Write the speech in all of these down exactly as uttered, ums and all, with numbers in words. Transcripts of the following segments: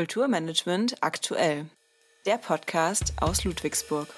Kulturmanagement aktuell. Der Podcast aus Ludwigsburg.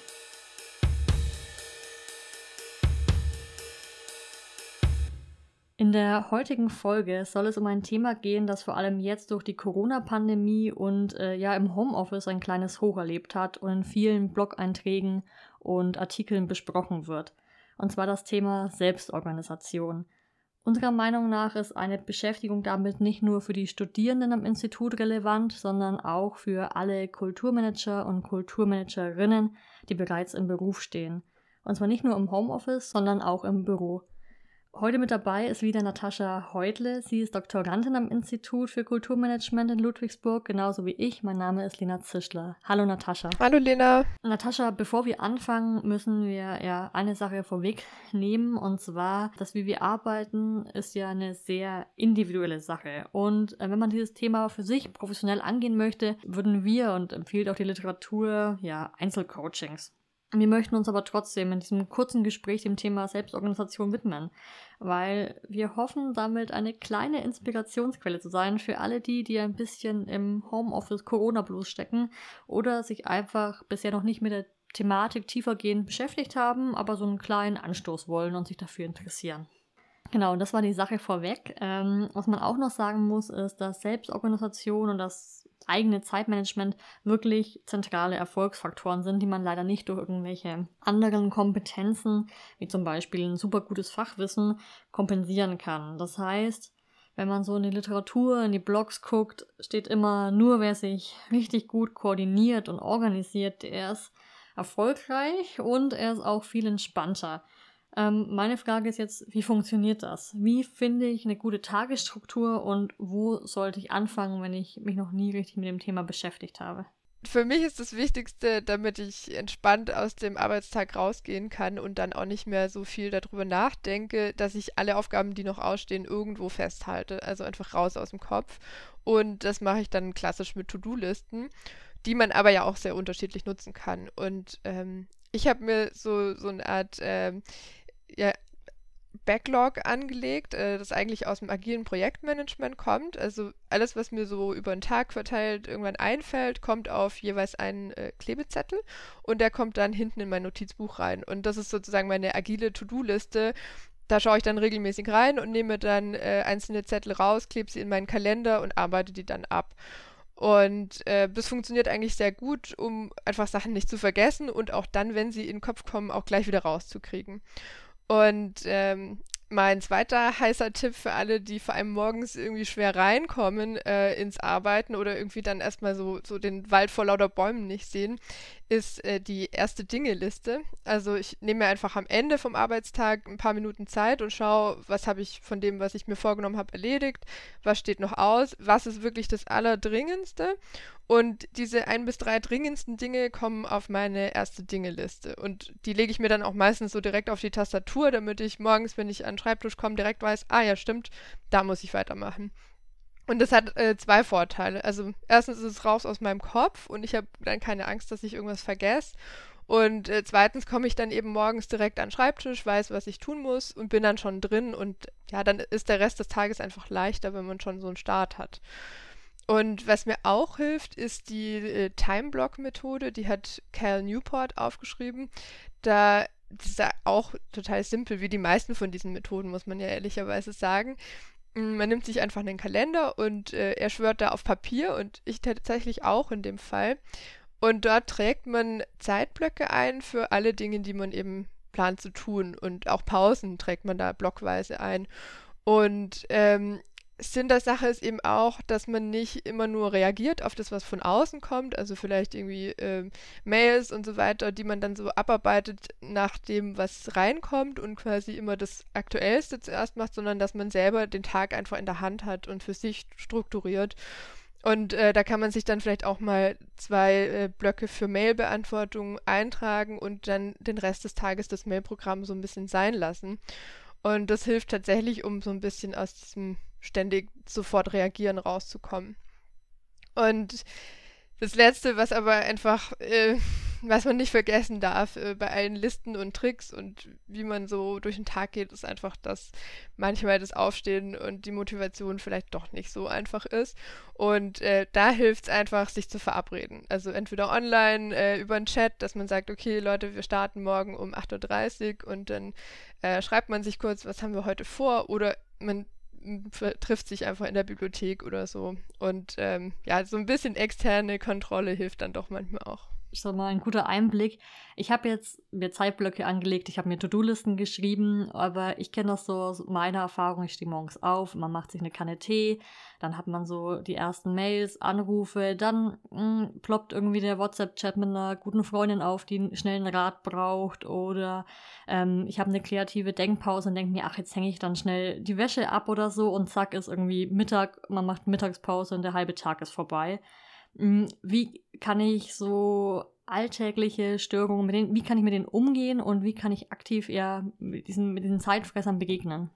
In der heutigen Folge soll es um ein Thema gehen, das vor allem jetzt durch die Corona-Pandemie und äh, ja im Homeoffice ein kleines Hoch erlebt hat und in vielen Blog-Einträgen und Artikeln besprochen wird. Und zwar das Thema Selbstorganisation. Unserer Meinung nach ist eine Beschäftigung damit nicht nur für die Studierenden am Institut relevant, sondern auch für alle Kulturmanager und Kulturmanagerinnen, die bereits im Beruf stehen. Und zwar nicht nur im Homeoffice, sondern auch im Büro. Heute mit dabei ist wieder Natascha Heutle. Sie ist Doktorandin am Institut für Kulturmanagement in Ludwigsburg, genauso wie ich. Mein Name ist Lena Zischler. Hallo Natascha. Hallo Lena. Natascha, bevor wir anfangen, müssen wir ja eine Sache vorwegnehmen, und zwar, dass wie wir arbeiten, ist ja eine sehr individuelle Sache. Und äh, wenn man dieses Thema für sich professionell angehen möchte, würden wir, und empfiehlt auch die Literatur, ja, Einzelcoachings. Wir möchten uns aber trotzdem in diesem kurzen Gespräch dem Thema Selbstorganisation widmen, weil wir hoffen, damit eine kleine Inspirationsquelle zu sein für alle die, die ein bisschen im Homeoffice Corona-Blues stecken oder sich einfach bisher noch nicht mit der Thematik tiefergehend beschäftigt haben, aber so einen kleinen Anstoß wollen und sich dafür interessieren. Genau, das war die Sache vorweg. Ähm, was man auch noch sagen muss, ist, dass Selbstorganisation und das eigene Zeitmanagement wirklich zentrale Erfolgsfaktoren sind, die man leider nicht durch irgendwelche anderen Kompetenzen, wie zum Beispiel ein super gutes Fachwissen, kompensieren kann. Das heißt, wenn man so in die Literatur, in die Blogs guckt, steht immer, nur wer sich richtig gut koordiniert und organisiert, der ist erfolgreich und er ist auch viel entspannter. Ähm, meine Frage ist jetzt, wie funktioniert das? Wie finde ich eine gute Tagesstruktur und wo sollte ich anfangen, wenn ich mich noch nie richtig mit dem Thema beschäftigt habe? Für mich ist das Wichtigste, damit ich entspannt aus dem Arbeitstag rausgehen kann und dann auch nicht mehr so viel darüber nachdenke, dass ich alle Aufgaben, die noch ausstehen, irgendwo festhalte. Also einfach raus aus dem Kopf. Und das mache ich dann klassisch mit To-Do-Listen, die man aber ja auch sehr unterschiedlich nutzen kann. Und ähm, ich habe mir so, so eine Art ähm, ja, Backlog angelegt, äh, das eigentlich aus dem agilen Projektmanagement kommt. Also alles, was mir so über den Tag verteilt irgendwann einfällt, kommt auf jeweils einen äh, Klebezettel und der kommt dann hinten in mein Notizbuch rein. Und das ist sozusagen meine agile To-Do-Liste. Da schaue ich dann regelmäßig rein und nehme dann äh, einzelne Zettel raus, klebe sie in meinen Kalender und arbeite die dann ab. Und äh, das funktioniert eigentlich sehr gut, um einfach Sachen nicht zu vergessen und auch dann, wenn sie in den Kopf kommen, auch gleich wieder rauszukriegen. Und ähm, mein zweiter heißer Tipp für alle, die vor allem morgens irgendwie schwer reinkommen äh, ins Arbeiten oder irgendwie dann erstmal so, so den Wald vor lauter Bäumen nicht sehen, ist äh, die erste Dinge-Liste. Also ich nehme mir einfach am Ende vom Arbeitstag ein paar Minuten Zeit und schaue, was habe ich von dem, was ich mir vorgenommen habe, erledigt, was steht noch aus, was ist wirklich das Allerdringendste. Und diese ein bis drei dringendsten Dinge kommen auf meine erste Dinge-Liste. Und die lege ich mir dann auch meistens so direkt auf die Tastatur, damit ich morgens, wenn ich an den Schreibtisch komme, direkt weiß, ah ja, stimmt, da muss ich weitermachen. Und das hat äh, zwei Vorteile. Also erstens ist es raus aus meinem Kopf und ich habe dann keine Angst, dass ich irgendwas vergesse. Und äh, zweitens komme ich dann eben morgens direkt an den Schreibtisch, weiß, was ich tun muss und bin dann schon drin. Und ja, dann ist der Rest des Tages einfach leichter, wenn man schon so einen Start hat. Und was mir auch hilft, ist die äh, Time-Block-Methode. Die hat Cal Newport aufgeschrieben. Da das ist ja auch total simpel, wie die meisten von diesen Methoden, muss man ja ehrlicherweise sagen. Man nimmt sich einfach einen Kalender und äh, er schwört da auf Papier und ich tatsächlich auch in dem Fall. Und dort trägt man Zeitblöcke ein für alle Dinge, die man eben plant zu tun. Und auch Pausen trägt man da blockweise ein. Und ähm, Sinn der Sache ist eben auch, dass man nicht immer nur reagiert auf das, was von außen kommt, also vielleicht irgendwie äh, Mails und so weiter, die man dann so abarbeitet nach dem, was reinkommt und quasi immer das Aktuellste zuerst macht, sondern dass man selber den Tag einfach in der Hand hat und für sich strukturiert. Und äh, da kann man sich dann vielleicht auch mal zwei äh, Blöcke für Mailbeantwortung eintragen und dann den Rest des Tages das Mailprogramm so ein bisschen sein lassen. Und das hilft tatsächlich, um so ein bisschen aus diesem ständig sofort reagieren rauszukommen. Und das Letzte, was aber einfach äh, was man nicht vergessen darf äh, bei allen Listen und Tricks und wie man so durch den Tag geht, ist einfach, dass manchmal das Aufstehen und die Motivation vielleicht doch nicht so einfach ist. Und äh, da hilft es einfach, sich zu verabreden. Also entweder online, äh, über einen Chat, dass man sagt, okay Leute, wir starten morgen um acht Uhr dreißig und dann äh, schreibt man sich kurz, was haben wir heute vor, oder man trifft sich einfach in der Bibliothek oder so. Und ähm, ja, so ein bisschen externe Kontrolle hilft dann doch manchmal auch. Schon mal ein guter Einblick. Ich habe jetzt mir Zeitblöcke angelegt, ich habe mir To-Do-Listen geschrieben, aber ich kenne das so aus meiner Erfahrung, ich stehe morgens auf, man macht sich eine Kanne Tee, dann hat man so die ersten Mails, Anrufe, dann mh, ploppt irgendwie der WhatsApp-Chat mit einer guten Freundin auf, die schnell einen Rat braucht, oder ähm, ich habe eine kreative Denkpause und denke mir, ach, jetzt hänge ich dann schnell die Wäsche ab oder so und zack, ist irgendwie Mittag, man macht Mittagspause und der halbe Tag ist vorbei. Wie kann ich so alltägliche Störungen, mit denen, wie kann ich mit denen umgehen und wie kann ich aktiv eher mit diesen, mit diesen Zeitfressern begegnen?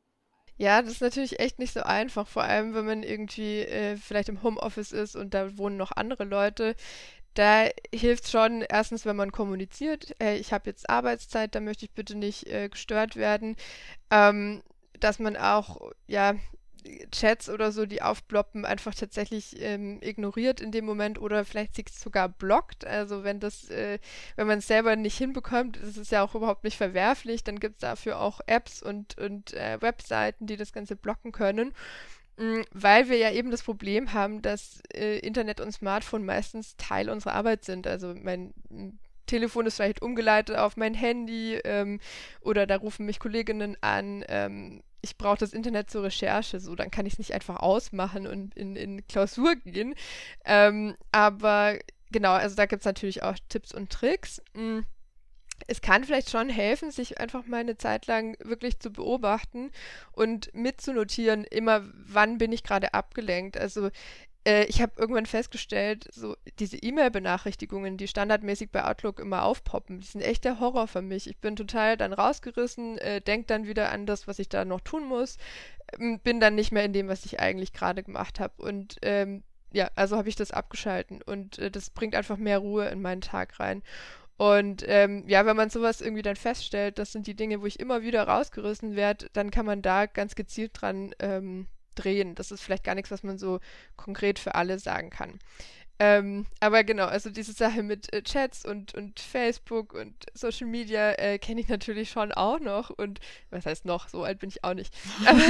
Ja, das ist natürlich echt nicht so einfach, vor allem wenn man irgendwie äh, vielleicht im Homeoffice ist und da wohnen noch andere Leute. Da hilft es schon, erstens, wenn man kommuniziert, äh, ich habe jetzt Arbeitszeit, da möchte ich bitte nicht äh, gestört werden, ähm, dass man auch, ja, Chats oder so, die aufploppen, einfach tatsächlich ähm, ignoriert in dem Moment oder vielleicht sich sogar blockt. Also wenn das, äh, wenn man es selber nicht hinbekommt, ist es ja auch überhaupt nicht verwerflich, dann gibt es dafür auch Apps und, und äh, Webseiten, die das Ganze blocken können. Mhm, weil wir ja eben das Problem haben, dass äh, Internet und Smartphone meistens Teil unserer Arbeit sind. Also mein Telefon ist vielleicht umgeleitet auf mein Handy ähm, oder da rufen mich Kolleginnen an, ähm, ich brauche das Internet zur Recherche, so, dann kann ich es nicht einfach ausmachen und in, in Klausur gehen. Ähm, aber genau, also da gibt es natürlich auch Tipps und Tricks. Mm. Es kann vielleicht schon helfen, sich einfach mal eine Zeit lang wirklich zu beobachten und mitzunotieren, immer wann bin ich gerade abgelenkt. Also äh, ich habe irgendwann festgestellt, so diese E-Mail-Benachrichtigungen, die standardmäßig bei Outlook immer aufpoppen, die sind echt der Horror für mich. Ich bin total dann rausgerissen, äh, denke dann wieder an das, was ich da noch tun muss, ähm, bin dann nicht mehr in dem, was ich eigentlich gerade gemacht habe. Und ähm, ja, also habe ich das abgeschalten und äh, das bringt einfach mehr Ruhe in meinen Tag rein. Und ähm, ja, wenn man sowas irgendwie dann feststellt, das sind die Dinge, wo ich immer wieder rausgerissen werde, dann kann man da ganz gezielt dran ähm, drehen. Das ist vielleicht gar nichts, was man so konkret für alle sagen kann. Ähm, aber genau, also diese Sache mit äh, Chats und, und Facebook und Social Media äh, kenne ich natürlich schon auch noch. Und was heißt noch? So alt bin ich auch nicht. Aber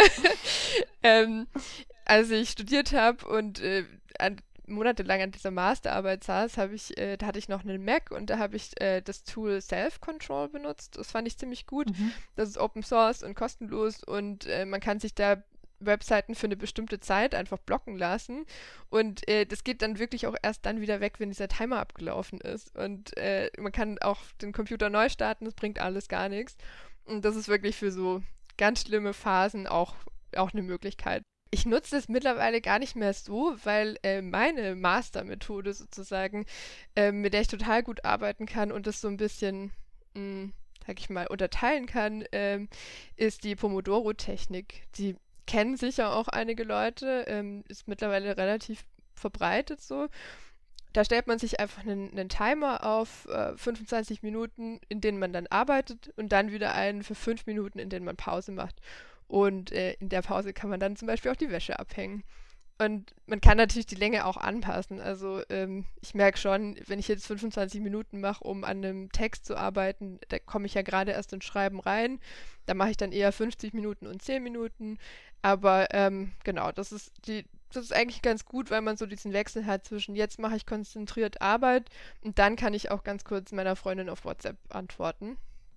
ähm, als ich studiert habe und äh, an monatelang an dieser Masterarbeit saß, habe ich, äh, da hatte ich noch einen Mac und da habe ich äh, das Tool Self-Control benutzt. Das fand ich ziemlich gut. Mhm. Das ist Open Source und kostenlos und äh, man kann sich da Webseiten für eine bestimmte Zeit einfach blocken lassen und äh, das geht dann wirklich auch erst dann wieder weg, wenn dieser Timer abgelaufen ist und äh, man kann auch den Computer neu starten, das bringt alles gar nichts und das ist wirklich für so ganz schlimme Phasen auch, auch eine Möglichkeit. Ich nutze das mittlerweile gar nicht mehr so, weil äh, meine Mastermethode sozusagen, äh, mit der ich total gut arbeiten kann und das so ein bisschen, mh, sag ich mal, unterteilen kann, äh, ist die Pomodoro-Technik. Die kennen sicher auch einige Leute, ähm, ist mittlerweile relativ verbreitet so. Da stellt man sich einfach einen, einen Timer auf äh, fünfundzwanzig Minuten, in denen man dann arbeitet und dann wieder einen für fünf Minuten, in denen man Pause macht. Und äh, in der Pause kann man dann zum Beispiel auch die Wäsche abhängen. Und man kann natürlich die Länge auch anpassen. Also ähm, ich merke schon, wenn ich jetzt fünfundzwanzig Minuten mache, um an einem Text zu arbeiten, da komme ich ja gerade erst ins Schreiben rein. Da mache ich dann eher fünfzig Minuten und zehn Minuten. Aber ähm, genau, das ist die, das ist eigentlich ganz gut, weil man so diesen Wechsel hat zwischen jetzt mache ich konzentriert Arbeit und dann kann ich auch ganz kurz meiner Freundin auf WhatsApp antworten.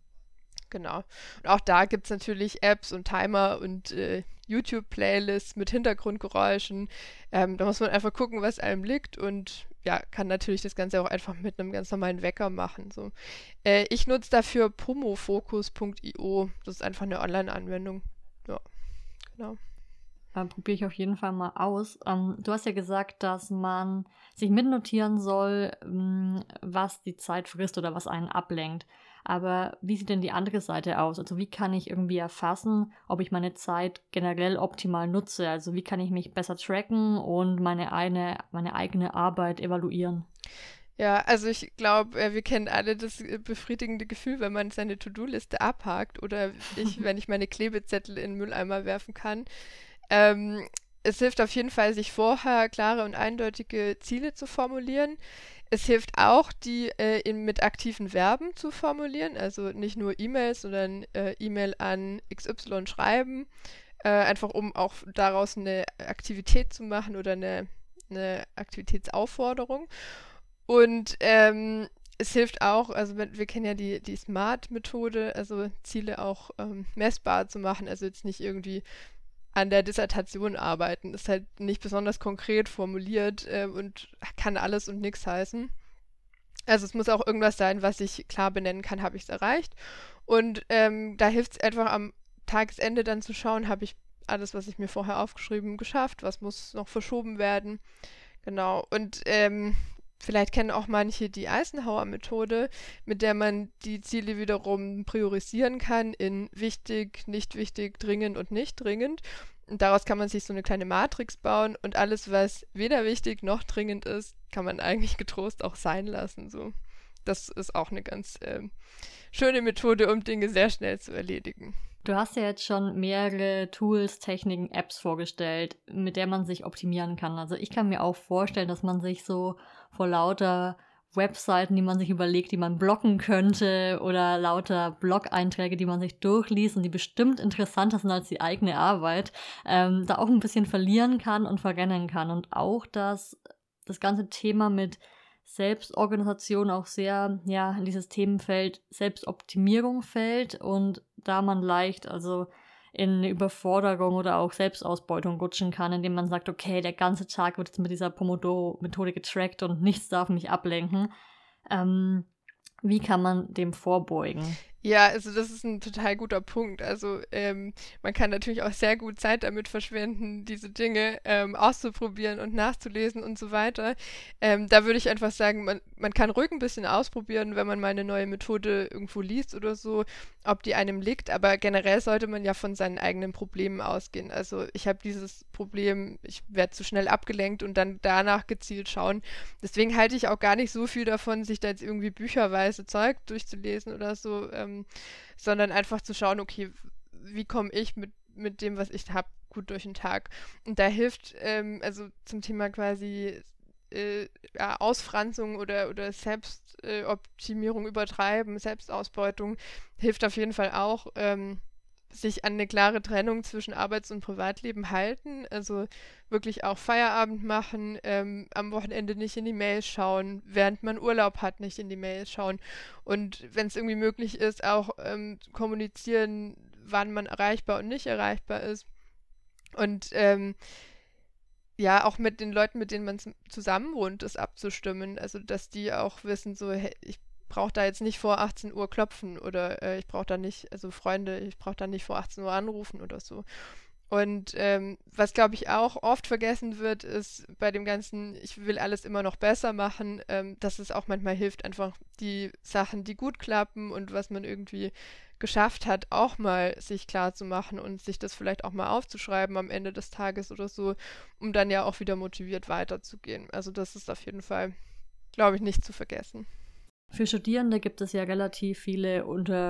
Genau. Und auch da gibt es natürlich Apps und Timer und äh, YouTube-Playlists mit Hintergrundgeräuschen. Ähm, da muss man einfach gucken, was einem liegt und ja, kann natürlich das Ganze auch einfach mit einem ganz normalen Wecker machen. So. Äh, ich nutze dafür pomofocus punkt io. Das ist einfach eine Online-Anwendung. Ja, genau. Äh, probiere ich auf jeden Fall mal aus. Ähm, du hast ja gesagt, dass man sich mitnotieren soll, ähm, was die Zeit frisst oder was einen ablenkt. Aber wie sieht denn die andere Seite aus? Also wie kann ich irgendwie erfassen, ob ich meine Zeit generell optimal nutze? Also wie kann ich mich besser tracken und meine, eine, meine eigene Arbeit evaluieren? Ja, also ich glaube, äh, wir kennen alle das äh, befriedigende Gefühl, wenn man seine To-Do-Liste abhakt oder ich, wenn ich meine Klebezettel in den Mülleimer werfen kann. Ähm, Es hilft auf jeden Fall, sich vorher klare und eindeutige Ziele zu formulieren. Es hilft auch, die äh, in, mit aktiven Verben zu formulieren, also nicht nur E-Mails, sondern äh, E-Mail an X Y schreiben, äh, einfach um auch daraus eine Aktivität zu machen oder eine, eine Aktivitätsaufforderung. Und ähm, es hilft auch, also wir, wir kennen ja die, die SMART-Methode, also Ziele auch ähm, messbar zu machen, also jetzt nicht irgendwie an der Dissertation arbeiten. Ist halt nicht besonders konkret formuliert äh, und kann alles und nichts heißen. Also es muss auch irgendwas sein, was ich klar benennen kann, habe ich es erreicht. Und ähm, da hilft es einfach am Tagesende dann zu schauen, habe ich alles, was ich mir vorher aufgeschrieben, geschafft, was muss noch verschoben werden. Genau. Und ähm, vielleicht kennen auch manche die Eisenhower-Methode, mit der man die Ziele wiederum priorisieren kann in wichtig, nicht wichtig, dringend und nicht dringend. Und daraus kann man sich so eine kleine Matrix bauen und alles, was weder wichtig noch dringend ist, kann man eigentlich getrost auch sein lassen. So. Das ist auch eine ganz äh, schöne Methode, um Dinge sehr schnell zu erledigen. Du hast ja jetzt schon mehrere Tools, Techniken, Apps vorgestellt, mit der man sich optimieren kann. Also ich kann mir auch vorstellen, dass man sich so vor lauter Webseiten, die man sich überlegt, die man blocken könnte oder lauter Blog-Einträge, die man sich durchliest und die bestimmt interessanter sind als die eigene Arbeit, ähm, da auch ein bisschen verlieren kann und verrennen kann. Und auch, dass das ganze Thema mit Selbstorganisation auch sehr ja in dieses Themenfeld Selbstoptimierung fällt und da man leicht also in eine Überforderung oder auch Selbstausbeutung rutschen kann, indem man sagt, okay, der ganze Tag wird jetzt mit dieser Pomodoro-Methode getrackt und nichts darf mich ablenken. Ähm, wie kann man dem vorbeugen? Ja, also das ist ein total guter Punkt. Also ähm, man kann natürlich auch sehr gut Zeit damit verschwenden, diese Dinge ähm, auszuprobieren und nachzulesen und so weiter. Ähm, da würde ich einfach sagen, man, man kann ruhig ein bisschen ausprobieren, wenn man mal eine neue Methode irgendwo liest oder so, ob die einem liegt. Aber generell sollte man ja von seinen eigenen Problemen ausgehen. Also ich habe dieses Problem, ich werde zu schnell abgelenkt und dann danach gezielt schauen. Deswegen halte ich auch gar nicht so viel davon, sich da jetzt irgendwie bücherweise Zeug durchzulesen oder so, ähm, sondern einfach zu schauen, okay, wie komme ich mit, mit dem, was ich habe, gut durch den Tag. Und da hilft, ähm, also zum Thema quasi äh, ja, Ausfranzung oder, oder Selbstoptimierung äh, übertreiben, Selbstausbeutung, hilft auf jeden Fall auch, ähm, sich an eine klare Trennung zwischen Arbeits- und Privatleben halten, also wirklich auch Feierabend machen, ähm, am Wochenende nicht in die Mails schauen, während man Urlaub hat, nicht in die Mails schauen und wenn es irgendwie möglich ist, auch ähm, kommunizieren, wann man erreichbar und nicht erreichbar ist und ähm, ja, auch mit den Leuten, mit denen man zusammen wohnt, das abzustimmen, also dass die auch wissen, so, hey, ich brauche da jetzt nicht vor achtzehn Uhr klopfen oder äh, ich brauche da nicht, also Freunde, ich brauche da nicht vor achtzehn Uhr anrufen oder so. Und ähm, was, glaube ich, auch oft vergessen wird, ist bei dem Ganzen, ich will alles immer noch besser machen, ähm, dass es auch manchmal hilft, einfach die Sachen, die gut klappen und was man irgendwie geschafft hat, auch mal sich klar zu machen und sich das vielleicht auch mal aufzuschreiben am Ende des Tages oder so, um dann ja auch wieder motiviert weiterzugehen. Also das ist auf jeden Fall, glaube ich, nicht zu vergessen. Für Studierende gibt es ja relativ viele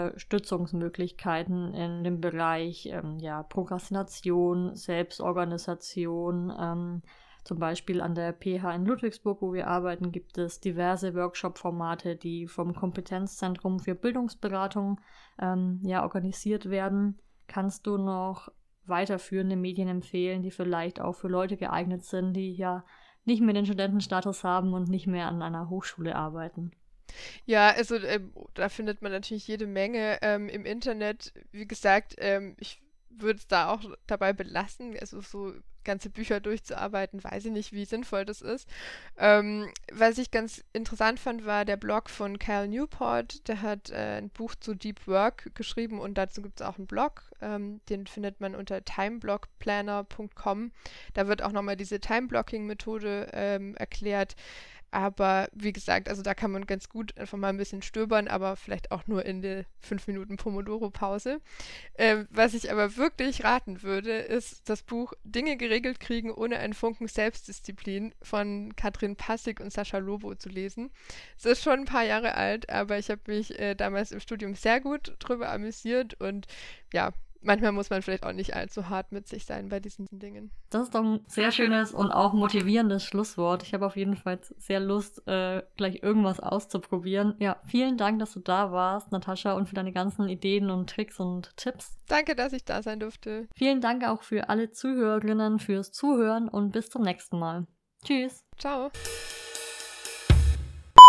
Unterstützungsmöglichkeiten in dem Bereich ähm, ja, Prokrastination, Selbstorganisation. Ähm, zum Beispiel an der P H in Ludwigsburg, wo wir arbeiten, gibt es diverse Workshop-Formate, die vom Kompetenzzentrum für Bildungsberatung ähm, ja, organisiert werden. Kannst du noch weiterführende Medien empfehlen, die vielleicht auch für Leute geeignet sind, die ja nicht mehr den Studentenstatus haben und nicht mehr an einer Hochschule arbeiten? Ja, also ähm, da findet man natürlich jede Menge ähm, im Internet. Wie gesagt, ähm, ich würde es da auch dabei belassen, also so ganze Bücher durchzuarbeiten, weiß ich nicht, wie sinnvoll das ist. Ähm, was ich ganz interessant fand, war der Blog von Cal Newport. Der hat äh, ein Buch zu Deep Work geschrieben und dazu gibt es auch einen Blog. Ähm, den findet man unter timeblockplanner punkt com. Da wird auch nochmal diese Time-Blocking-Methode ähm, erklärt. Aber wie gesagt, also da kann man ganz gut einfach mal ein bisschen stöbern, aber vielleicht auch nur in der fünf Minuten Pomodoro-Pause. Ähm, was ich aber wirklich raten würde, ist das Buch Dinge geregelt kriegen ohne einen Funken Selbstdisziplin von Katrin Passig und Sascha Lobo zu lesen. Es ist schon ein paar Jahre alt, aber ich habe mich äh, damals im Studium sehr gut drüber amüsiert und ja, manchmal muss man vielleicht auch nicht allzu hart mit sich sein bei diesen Dingen. Das ist doch ein sehr schönes und auch motivierendes Schlusswort. Ich habe auf jeden Fall sehr Lust, äh, gleich irgendwas auszuprobieren. Ja, vielen Dank, dass du da warst, Natascha, und für deine ganzen Ideen und Tricks und Tipps. Danke, dass ich da sein durfte. Vielen Dank auch für alle Zuhörerinnen fürs Zuhören und bis zum nächsten Mal. Tschüss. Ciao.